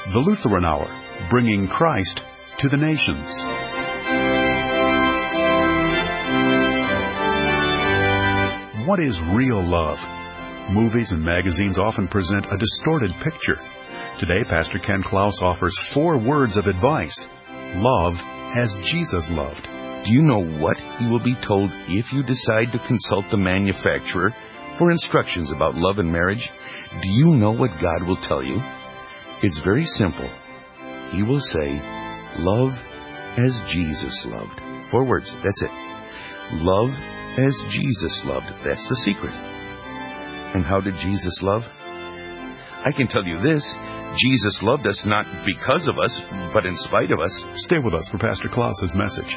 The Lutheran Hour, bringing Christ to the nations. What is real love? Movies and magazines often present a distorted picture. Today, Pastor Ken Klaus offers 4 words of advice. Love as Jesus loved. Do you know what you will be told if you decide to consult the manufacturer for instructions about love and marriage? Do you know what God will tell you? It's very simple. He will say, love as Jesus loved. 4 words, that's it. Love as Jesus loved. That's the secret. And how did Jesus love? I can tell you this. Jesus loved us not because of us, but in spite of us. Stay with us for Pastor Klaus's message.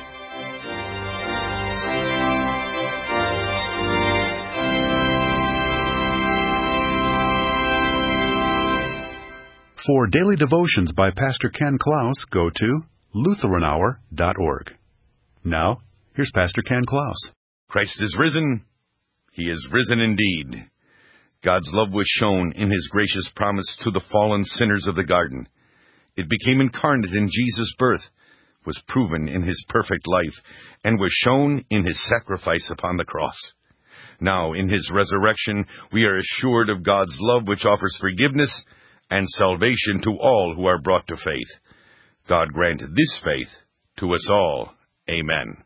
For daily devotions by Pastor Ken Klaus, go to LutheranHour.org. Now, here's Pastor Ken Klaus. Christ is risen. He is risen indeed. God's love was shown in His gracious promise to the fallen sinners of the garden. It became incarnate in Jesus' birth, was proven in His perfect life, and was shown in His sacrifice upon the cross. Now, in His resurrection, we are assured of God's love, which offers forgiveness and salvation to all who are brought to faith. God grant this faith to us all. Amen.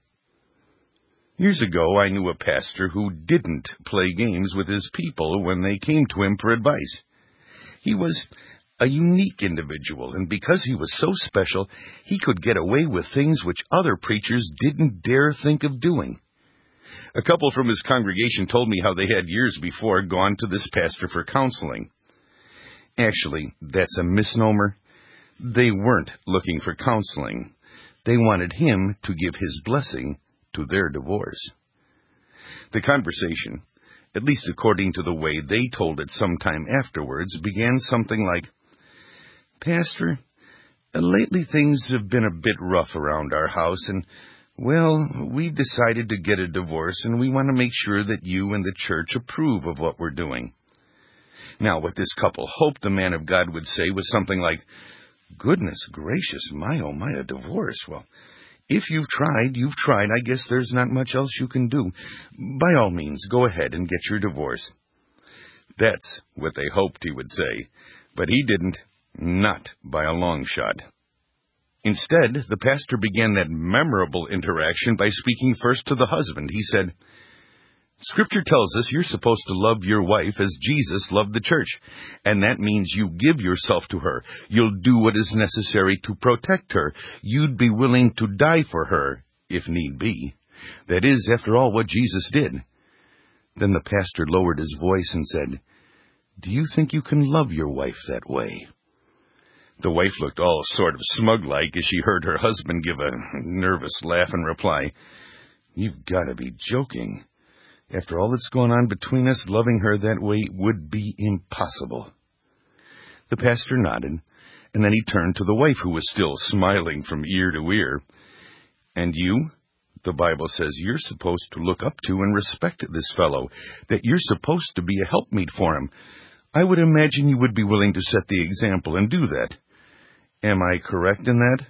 Years ago, I knew a pastor who didn't play games with his people when they came to him for advice. He was a unique individual, and because he was so special, he could get away with things which other preachers didn't dare think of doing. A couple from his congregation told me how they had years before gone to this pastor for counseling. Actually, that's a misnomer. They weren't looking for counseling. They wanted him to give his blessing to their divorce. The conversation, at least according to the way they told it sometime afterwards, began something like, Pastor, lately things have been a bit rough around our house, and, well, we've decided to get a divorce, and we want to make sure that you and the church approve of what we're doing. Now, what this couple hoped the man of God would say was something like, goodness gracious, my oh my, a divorce. Well, if you've tried. I guess there's not much else you can do. By all means, go ahead and get your divorce. That's what they hoped he would say, but he didn't, not by a long shot. Instead, the pastor began that memorable interaction by speaking first to the husband. He said, Scripture tells us you're supposed to love your wife as Jesus loved the church, and that means you give yourself to her. You'll do what is necessary to protect her. You'd be willing to die for her, if need be. That is, after all, what Jesus did. Then the pastor lowered his voice and said, Do you think you can love your wife that way? The wife looked all sort of smug-like as she heard her husband give a nervous laugh and reply, You've got to be joking. After all that's going on between us, loving her that way would be impossible. The pastor nodded, and then he turned to the wife, who was still smiling from ear to ear. And you? The Bible says you're supposed to look up to and respect this fellow, that you're supposed to be a helpmeet for him. I would imagine you would be willing to set the example and do that. Am I correct in that?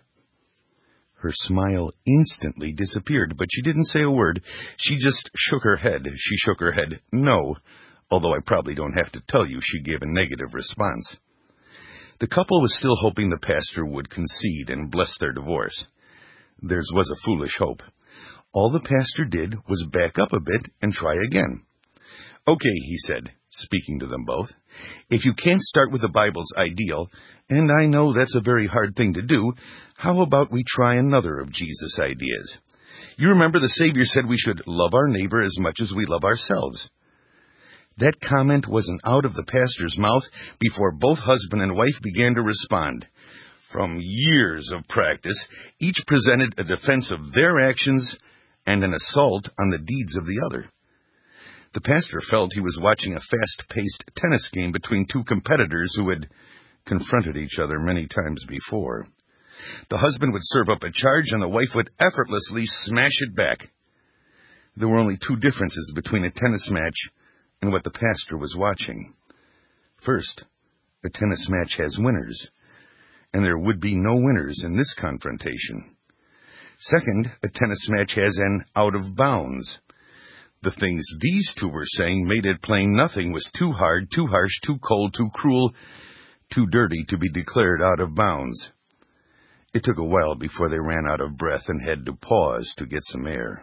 Her smile instantly disappeared, but she didn't say a word. She just shook her head. She shook her head no, although I probably don't have to tell you she gave a negative response. The couple was still hoping the pastor would concede and bless their divorce. Theirs was a foolish hope. All the pastor did was back up a bit and try again. Okay, he said, speaking to them both, if you can't start with the Bible's ideal, and I know that's a very hard thing to do, how about we try another of Jesus' ideas? You remember the Savior said we should love our neighbor as much as we love ourselves. That comment wasn't out of the pastor's mouth before both husband and wife began to respond. From years of practice, each presented a defense of their actions and an assault on the deeds of the other. The pastor felt he was watching a fast-paced tennis game between two competitors who had confronted each other many times before. The husband would serve up a charge, and the wife would effortlessly smash it back. There were only 2 differences between a tennis match and what the pastor was watching. First, a tennis match has winners, and there would be no winners in this confrontation. Second, a tennis match has an out of bounds. The things these two were saying made it plain nothing was too hard, too harsh, too cold, too cruel, too dirty to be declared out of bounds. It took a while before they ran out of breath and had to pause to get some air.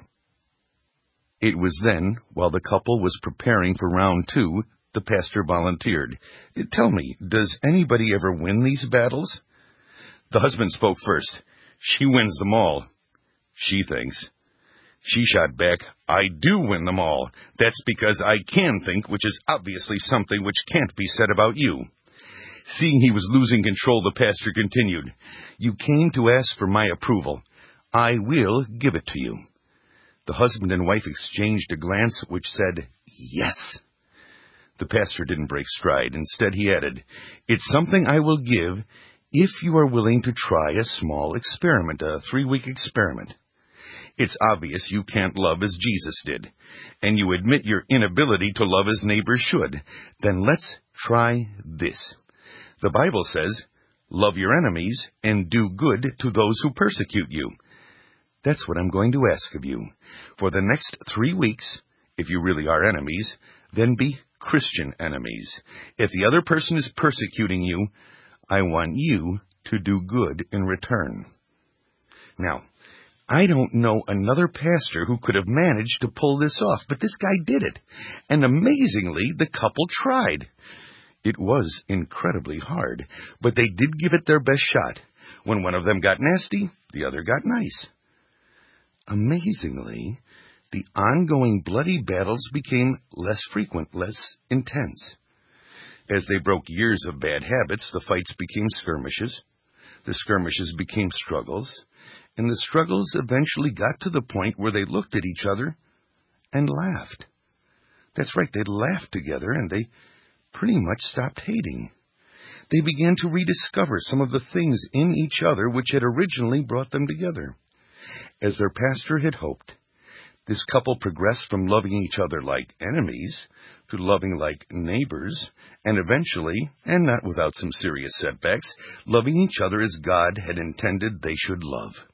It was then, while the couple was preparing for round 2, the pastor volunteered. "Tell me, does anybody ever win these battles?" The husband spoke first. "She wins them all, she thinks." She shot back, "I do win them all. That's because I can think, which is obviously something which can't be said about you." Seeing he was losing control, the pastor continued, "You came to ask for my approval. I will give it to you." The husband and wife exchanged a glance which said, "Yes." The pastor didn't break stride. Instead, he added, "It's something I will give if you are willing to try a small experiment, a 3-week experiment. It's obvious you can't love as Jesus did, and you admit your inability to love as neighbors should. Then let's try this. The Bible says, 'Love your enemies and do good to those who persecute you.' That's what I'm going to ask of you. For the next 3 weeks, if you really are enemies, then be Christian enemies. If the other person is persecuting you, I want you to do good in return." Now, I don't know another pastor who could have managed to pull this off, but this guy did it. And amazingly, the couple tried. It was incredibly hard, but they did give it their best shot. When one of them got nasty, the other got nice. Amazingly, the ongoing bloody battles became less frequent, less intense. As they broke years of bad habits, the fights became skirmishes. The skirmishes became struggles. And the struggles eventually got to the point where they looked at each other and laughed. That's right, they laughed together, and they pretty much stopped hating. They began to rediscover some of the things in each other which had originally brought them together. As their pastor had hoped, this couple progressed from loving each other like enemies to loving like neighbors, and eventually, and not without some serious setbacks, loving each other as God had intended they should love.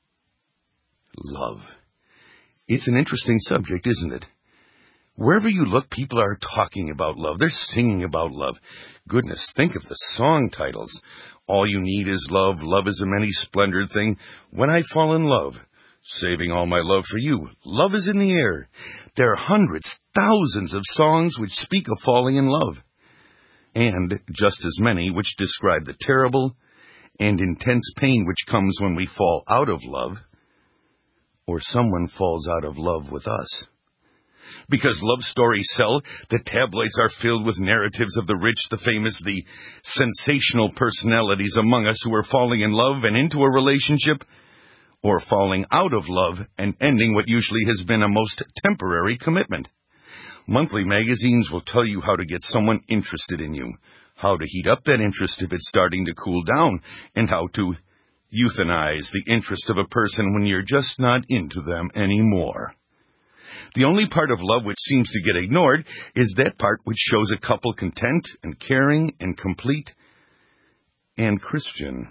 Love. It's an interesting subject, isn't it? Wherever you look, people are talking about love. They're singing about love. Goodness, think of the song titles. All You Need Is Love, Love Is a Many Splendored Thing, When I Fall in Love, Saving All My Love for You, Love Is in the Air. There are hundreds, thousands of songs which speak of falling in love, and just as many which describe the terrible and intense pain which comes when we fall out of love, or someone falls out of love with us. Because love stories sell, the tabloids are filled with narratives of the rich, the famous, the sensational personalities among us who are falling in love and into a relationship, or falling out of love and ending what usually has been a most temporary commitment. Monthly magazines will tell you how to get someone interested in you, how to heat up that interest if it's starting to cool down, and how to euthanize the interest of a person when you're just not into them anymore. The only part of love which seems to get ignored is that part which shows a couple content and caring and complete and Christian.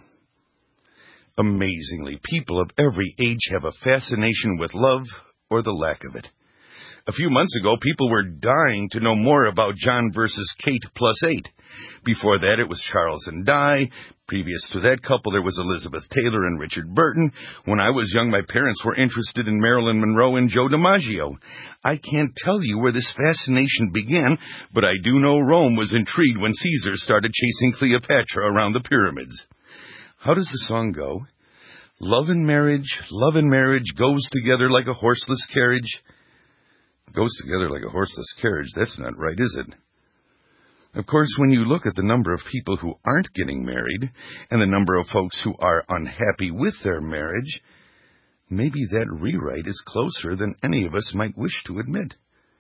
Amazingly, people of every age have a fascination with love or the lack of it. A few months ago, people were dying to know more about John versus Kate +8. Before that, it was Charles and Di. Previous to that couple, there was Elizabeth Taylor and Richard Burton. When I was young, my parents were interested in Marilyn Monroe and Joe DiMaggio. I can't tell you where this fascination began, but I do know Rome was intrigued when Caesar started chasing Cleopatra around the pyramids. How does the song go? Love and marriage goes together like a horseless carriage. Goes together like a horseless carriage. That's not right, is it? Of course, when you look at the number of people who aren't getting married and the number of folks who are unhappy with their marriage, maybe that rewrite is closer than any of us might wish to admit.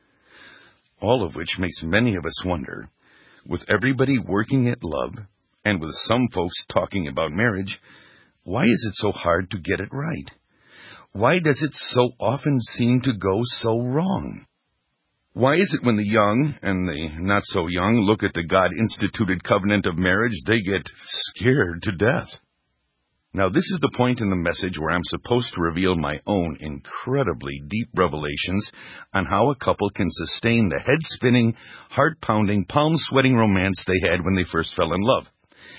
All of which makes many of us wonder, with everybody working at love and with some folks talking about marriage, why is it so hard to get it right? Why does it so often seem to go so wrong? Why is it when the young and the not-so-young look at the God-instituted covenant of marriage, they get scared to death? Now, this is the point in the message where I'm supposed to reveal my own incredibly deep revelations on how a couple can sustain the head-spinning, heart-pounding, palm-sweating romance they had when they first fell in love.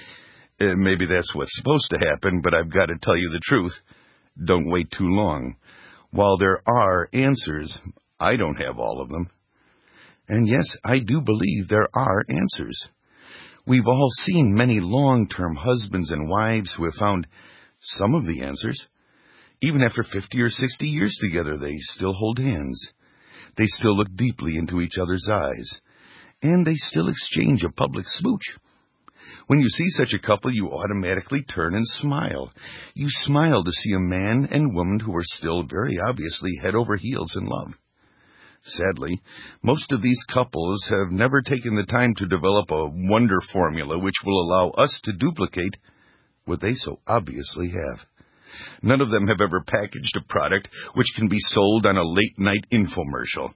Maybe that's what's supposed to happen, but I've got to tell you the truth. Don't wait too long. While there are answers, I don't have all of them. And yes, I do believe there are answers. We've all seen many long-term husbands and wives who have found some of the answers. Even after 50 or 60 years together, they still hold hands. They still look deeply into each other's eyes. And they still exchange a public smooch. When you see such a couple, you automatically turn and smile. You smile to see a man and woman who are still very obviously head over heels in love. Sadly, most of these couples have never taken the time to develop a wonder formula which will allow us to duplicate what they so obviously have. None of them have ever packaged a product which can be sold on a late-night infomercial.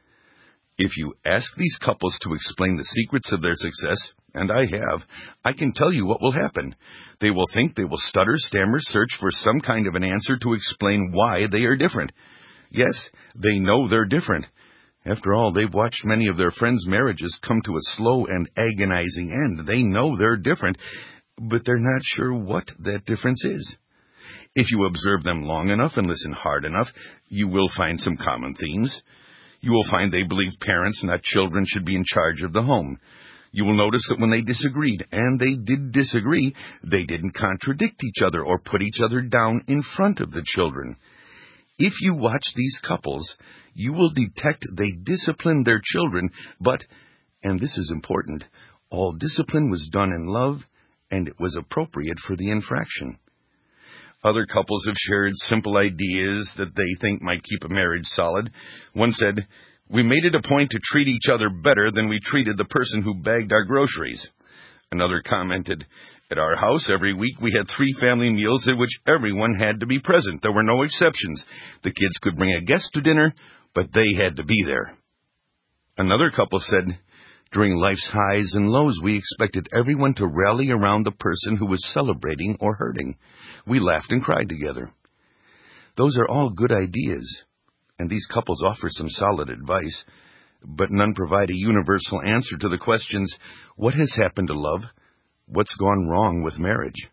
If you ask these couples to explain the secrets of their success, and I have, I can tell you what will happen. They will think, they will stutter, stammer, search for some kind of an answer to explain why they are different. Yes, they know they're different. After all, they've watched many of their friends' marriages come to a slow and agonizing end. They know they're different, but they're not sure what that difference is. If you observe them long enough and listen hard enough, you will find some common themes. You will find they believe parents, not children, should be in charge of the home. You will notice that when they disagreed, and they did disagree, they didn't contradict each other or put each other down in front of the children. If you watch these couples, you will detect they disciplined their children, but, and this is important, all discipline was done in love, and it was appropriate for the infraction. Other couples have shared simple ideas that they think might keep a marriage solid. One said, "We made it a point to treat each other better than we treated the person who bagged our groceries." Another commented, "At our house, every week we had 3 family meals at which everyone had to be present. There were no exceptions. The kids could bring a guest to dinner, but they had to be there." Another couple said, "During life's highs and lows, we expected everyone to rally around the person who was celebrating or hurting. We laughed and cried together." Those are all good ideas, and these couples offer some solid advice, but none provide a universal answer to the questions, what has happened to love? What's gone wrong with marriage?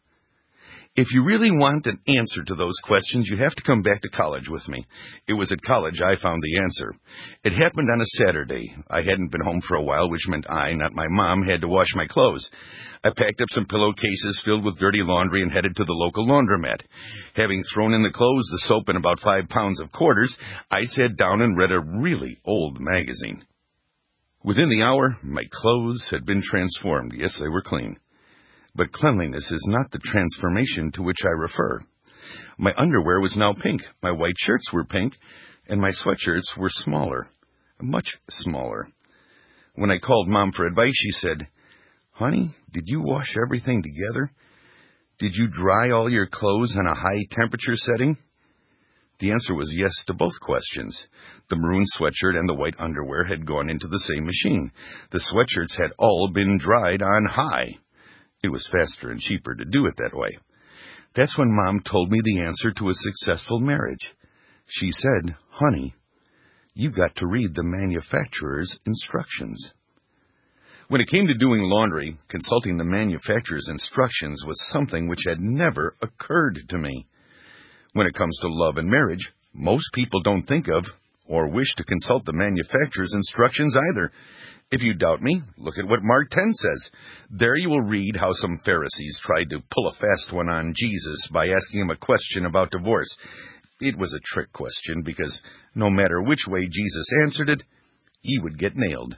If you really want an answer to those questions, you have to come back to college with me. It was at college I found the answer. It happened on a Saturday. I hadn't been home for a while, which meant I, not my mom, had to wash my clothes. I packed up some pillowcases filled with dirty laundry and headed to the local laundromat. Having thrown in the clothes, the soap, and about 5 pounds of quarters, I sat down and read a really old magazine. Within the hour, my clothes had been transformed. Yes, they were clean. But cleanliness is not the transformation to which I refer. My underwear was now pink, my white shirts were pink, and my sweatshirts were smaller, much smaller. When I called Mom for advice, she said, "Honey, did you wash everything together? Did you dry all your clothes on a high temperature setting?" The answer was yes to both questions. The maroon sweatshirt and the white underwear had gone into the same machine. The sweatshirts had all been dried on high. It was faster and cheaper to do it that way. That's when Mom told me the answer to a successful marriage. She said, "Honey, you got to read the manufacturer's instructions." When it came to doing laundry, consulting the manufacturer's instructions was something which had never occurred to me. When it comes to love and marriage, most people don't think of or wish to consult the manufacturer's instructions either. If you doubt me, look at what Mark 10 says. There you will read how some Pharisees tried to pull a fast one on Jesus by asking him a question about divorce. It was a trick question because no matter which way Jesus answered it, he would get nailed.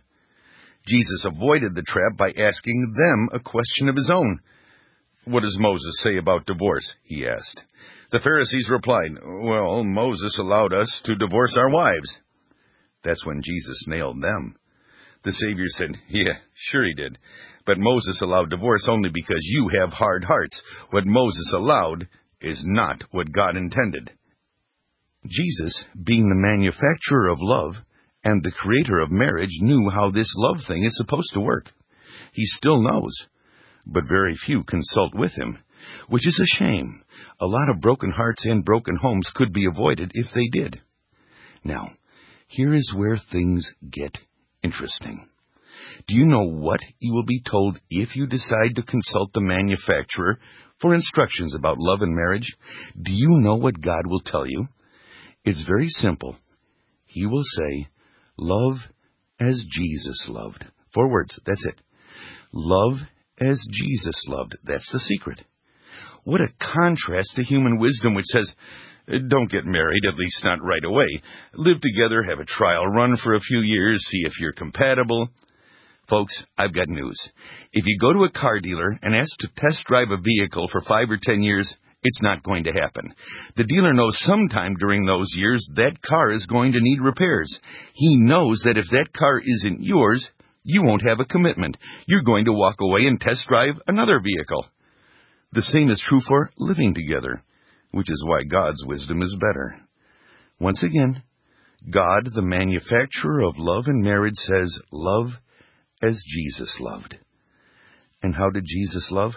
Jesus avoided the trap by asking them a question of his own. "What does Moses say about divorce?" he asked. The Pharisees replied, "Well, Moses allowed us to divorce our wives." That's when Jesus nailed them. The Savior said, "Yeah, sure he did. But Moses allowed divorce only because you have hard hearts. What Moses allowed is not what God intended." Jesus, being the manufacturer of love, And the creator of marriage knew how this love thing is supposed to work. He still knows, but very few consult with him, which is a shame. A lot of broken hearts and broken homes could be avoided if they did. Now, here is where things get interesting. Do you know what you will be told if you decide to consult the manufacturer for instructions about love and marriage? Do you know what God will tell you? It's very simple. He will say, love as Jesus loved. 4 words, that's it. Love as Jesus loved. That's the secret. What a contrast to human wisdom, which says, don't get married, at least not right away. Live together, have a trial run for a few years, see if you're compatible. Folks, I've got news. If you go to a car dealer and ask to test drive a vehicle for 5 or 10 years, it's not going to happen. The dealer knows sometime during those years that car is going to need repairs. He knows that if that car isn't yours, you won't have a commitment. You're going to walk away and test drive another vehicle. The same is true for living together, which is why God's wisdom is better. Once again, God, the manufacturer of love and marriage, says, love as Jesus loved. And how did Jesus love?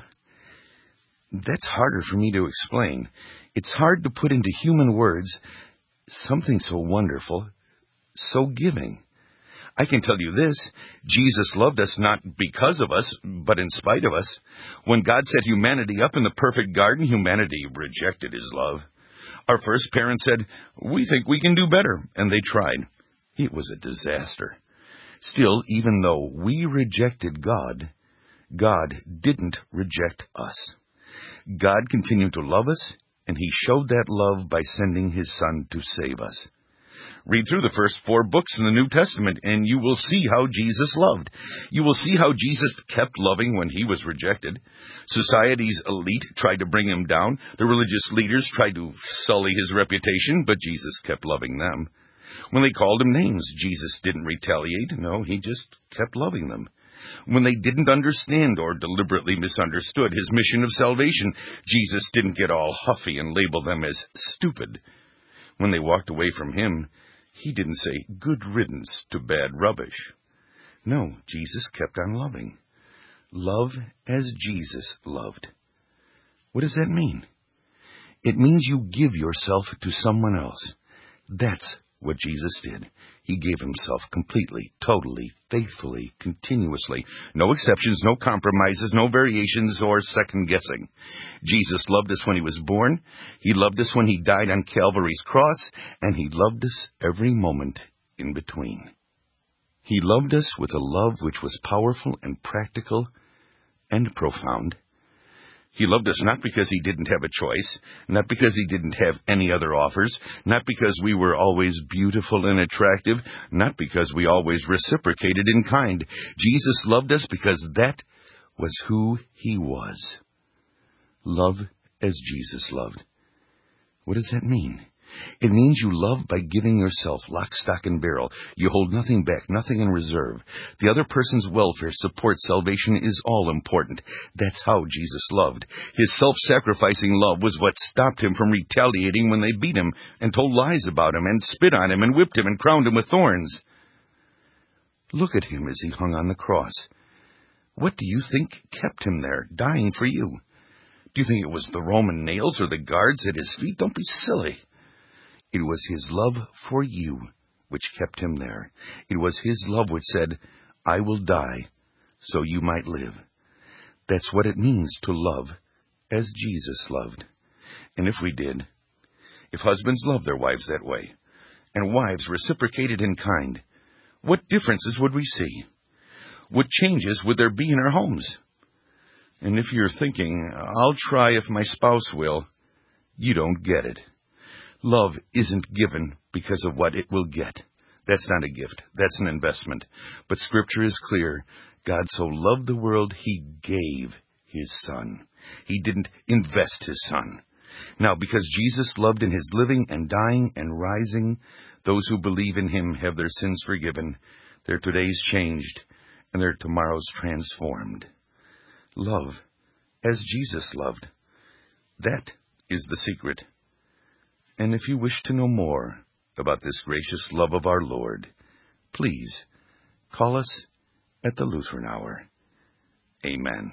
That's harder for me to explain. It's hard to put into human words something so wonderful, so giving. I can tell you this, Jesus loved us not because of us, but in spite of us. When God set humanity up in the perfect garden, humanity rejected his love. Our first parents said, we think we can do better, and they tried. It was a disaster. Still, even though we rejected God, God didn't reject us. God continued to love us, and he showed that love by sending his Son to save us. Read through the first 4 books in the New Testament, and you will see how Jesus loved. You will see how Jesus kept loving when he was rejected. Society's elite tried to bring him down. The religious leaders tried to sully his reputation, but Jesus kept loving them. When they called him names, Jesus didn't retaliate. No, he just kept loving them. When they didn't understand or deliberately misunderstood his mission of salvation, Jesus didn't get all huffy and label them as stupid. When they walked away from him, he didn't say, good riddance to bad rubbish. No, Jesus kept on loving. Love as Jesus loved. What does that mean? It means you give yourself to someone else. That's what Jesus did. He gave himself completely, totally, faithfully, continuously. No exceptions, no compromises, no variations or second guessing. Jesus loved us when he was born. He loved us when he died on Calvary's cross, and he loved us every moment in between. He loved us with a love which was powerful and practical and profound. He loved us not because he didn't have a choice, not because he didn't have any other offers, not because we were always beautiful and attractive, not because we always reciprocated in kind. Jesus loved us because that was who he was. Love as Jesus loved. What does that mean? It means you love by giving yourself lock, stock, and barrel. You hold nothing back, nothing in reserve. The other person's welfare, support, salvation is all important. That's how Jesus loved. His self-sacrificing love was what stopped him from retaliating when they beat him and told lies about him and spit on him and whipped him and crowned him with thorns. Look at him as he hung on the cross. What do you think kept him there, dying for you? Do you think it was the Roman nails or the guards at his feet? Don't be silly. It was his love for you which kept him there. It was his love which said, I will die so you might live. That's what it means to love as Jesus loved. And if we did, if husbands loved their wives that way, and wives reciprocated in kind, what differences would we see? What changes would there be in our homes? And if you're thinking, I'll try if my spouse will, you don't get it. Love isn't given because of what it will get. That's not a gift. That's an investment. But Scripture is clear. God so loved the world, he gave his Son. He didn't invest his Son. Now, because Jesus loved in his living and dying and rising, those who believe in him have their sins forgiven, their todays changed, and their tomorrows transformed. Love as Jesus loved. That is the secret. And if you wish to know more about this gracious love of our Lord, please call us at the Lutheran Hour. Amen.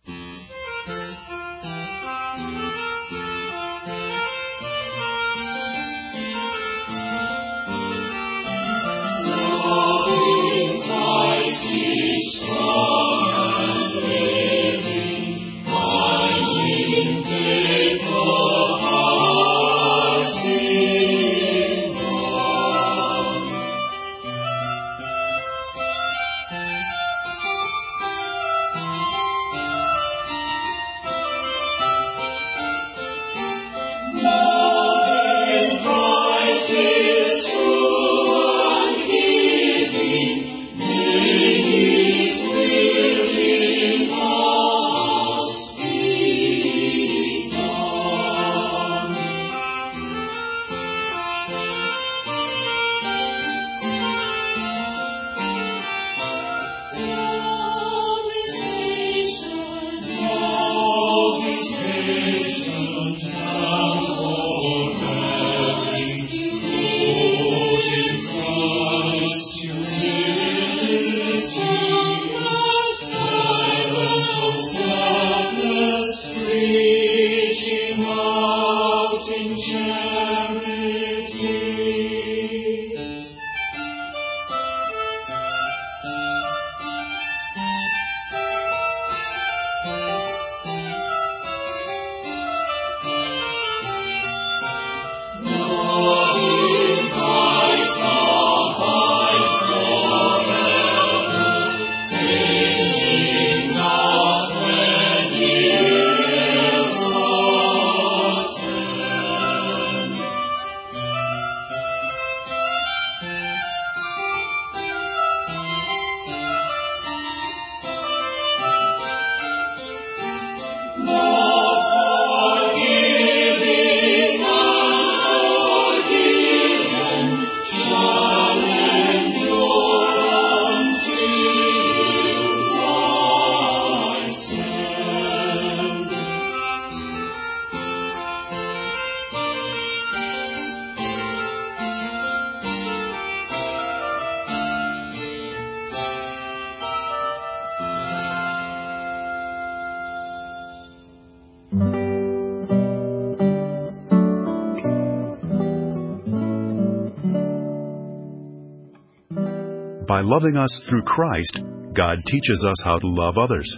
By loving us through Christ, God teaches us how to love others.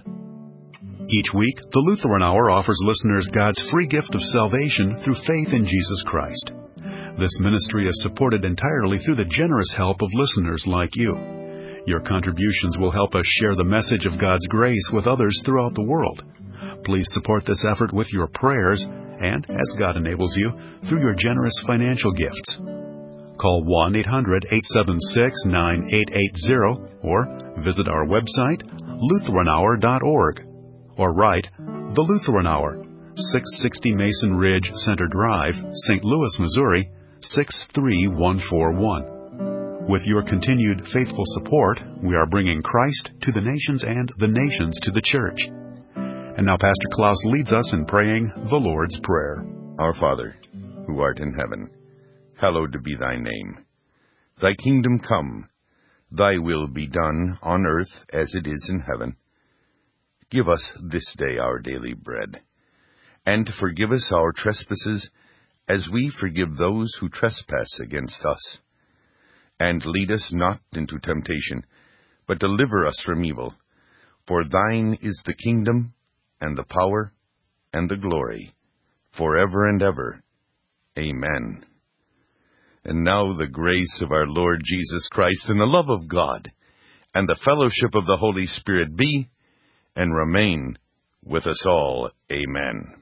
Each week, the Lutheran Hour offers listeners God's free gift of salvation through faith in Jesus Christ. This ministry is supported entirely through the generous help of listeners like you. Your contributions will help us share the message of God's grace with others throughout the world. Please support this effort with your prayers and, as God enables you, through your generous financial gifts. Call 1-800-876-9880 or visit our website, lutheranhour.org, or write The Lutheran Hour, 660 Mason Ridge Center Drive, St. Louis, Missouri, 63141. With your continued faithful support, we are bringing Christ to the nations and the nations to the church. And now Pastor Klaus leads us in praying the Lord's Prayer. Our Father, who art in heaven, hallowed be thy name. Thy kingdom come, thy will be done on earth as it is in heaven. Give us this day our daily bread, and forgive us our trespasses as we forgive those who trespass against us. And lead us not into temptation, but deliver us from evil. For thine is the kingdom, and the power, and the glory, forever and ever. Amen. And now the grace of our Lord Jesus Christ, and the love of God, and the fellowship of the Holy Spirit be and remain with us all. Amen.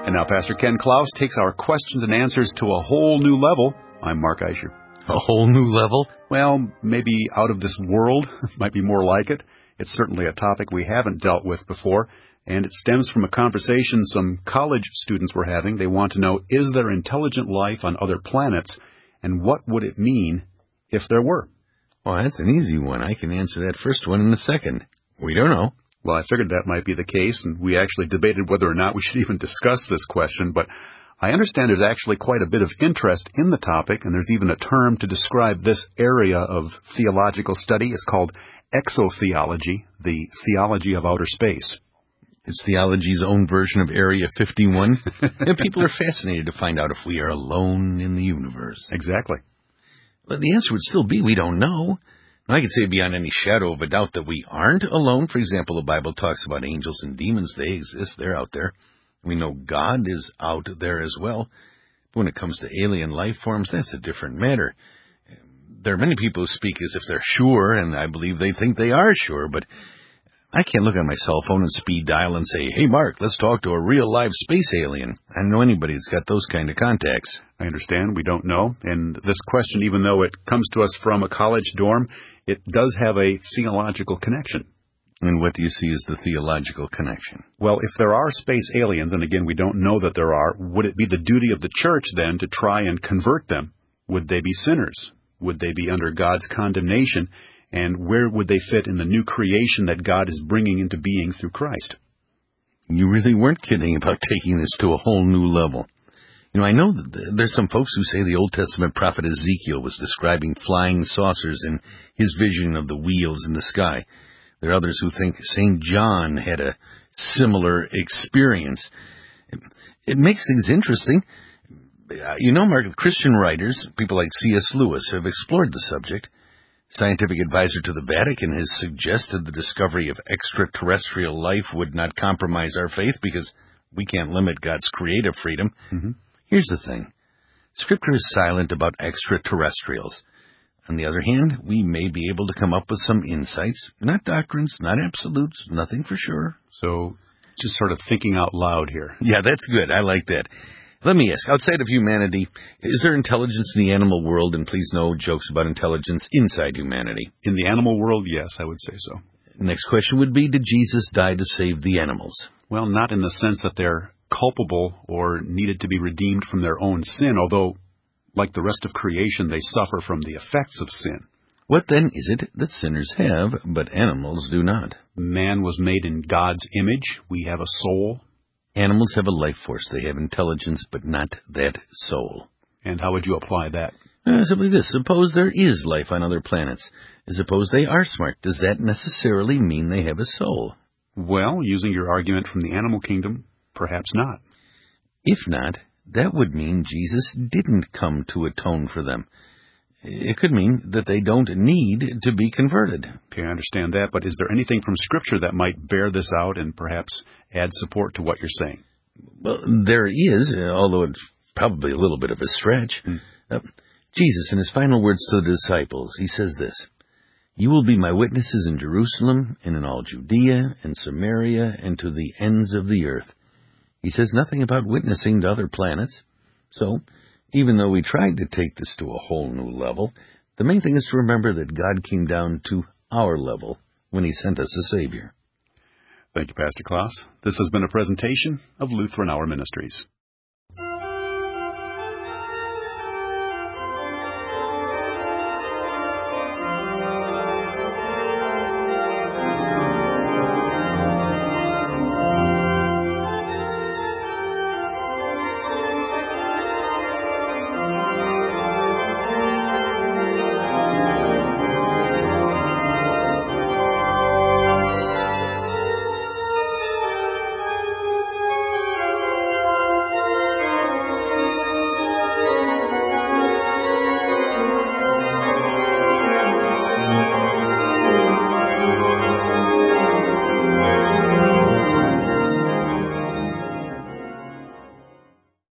And now Pastor Ken Klaus takes our questions and answers to a whole new level. I'm Mark Eicher. A whole new level? Well, maybe out of this world, might be more like it. It's certainly a topic we haven't dealt with before, and it stems from a conversation some college students were having. They want to know, is there intelligent life on other planets, and what would it mean if there were? Well, that's an easy one. I can answer that first one in a second. We don't know. Well, I figured that might be the case, and we actually debated whether or not we should even discuss this question, but I understand there's actually quite a bit of interest in the topic, and there's even a term to describe this area of theological study. It's called exotheology, the theology of outer space. It's theology's own version of Area 51, and people are fascinated to find out if we are alone in the universe. Exactly. But the answer would still be we don't know. I could say beyond any shadow of a doubt that we aren't alone. For example, the Bible talks about angels and demons. They exist. They're out there. We know God is out there as well. But when it comes to alien life forms, that's a different matter. There are many people who speak as if they're sure, and I believe they think they are sure, but I can't look on my cell phone and speed dial and say, hey, Mark, let's talk to a real live space alien. I don't know anybody that's got those kind of contacts. I understand. We don't know. And this question, even though it comes to us from a college dorm, it does have a theological connection. And what do you see as the theological connection? Well, if there are space aliens, and again, we don't know that there are, would it be the duty of the church then to try and convert them? Would they be sinners? Would they be under God's condemnation? And where would they fit in the new creation that God is bringing into being through Christ? You really weren't kidding about taking this to a whole new level. I know that there's some folks who say the Old Testament prophet Ezekiel was describing flying saucers in his vision of the wheels in the sky. There are others who think St. John had a similar experience. It makes things interesting. Mark, Christian writers, people like C.S. Lewis, have explored the subject. Scientific advisor to the Vatican has suggested the discovery of extraterrestrial life would not compromise our faith because we can't limit God's creative freedom. Mm-hmm. Here's the thing. Scripture is silent about extraterrestrials. On the other hand, we may be able to come up with some insights, not doctrines, not absolutes, nothing for sure. So, just sort of thinking out loud here. Yeah, that's good. I like that. Let me ask, outside of humanity, is there intelligence in the animal world? And please no jokes about intelligence inside humanity. In the animal world, yes, I would say so. Next question would be, did Jesus die to save the animals? Well, not in the sense that they're culpable or needed to be redeemed from their own sin, although, like the rest of creation, they suffer from the effects of sin. What then is it that sinners have, but animals do not? Man was made in God's image. We have a soul. Animals have a life force. They have intelligence, but not that soul. And how would you apply that? Simply this. Suppose there is life on other planets. Suppose they are smart. Does that necessarily mean they have a soul? Well, using your argument from the animal kingdom, perhaps not. If not, that would mean Jesus didn't come to atone for them. It could mean that they don't need to be converted. Okay, I understand that, but is there anything from Scripture that might bear this out and perhaps add support to what you're saying? Well, there is, although it's probably a little bit of a stretch. Jesus, in his final words to the disciples, he says this, "You will be my witnesses in Jerusalem and in all Judea and Samaria and to the ends of the earth." He says nothing about witnessing to other planets. So, even though we tried to take this to a whole new level, the main thing is to remember that God came down to our level when he sent us a Savior. Thank you, Pastor Klaus. This has been a presentation of Lutheran Hour Ministries.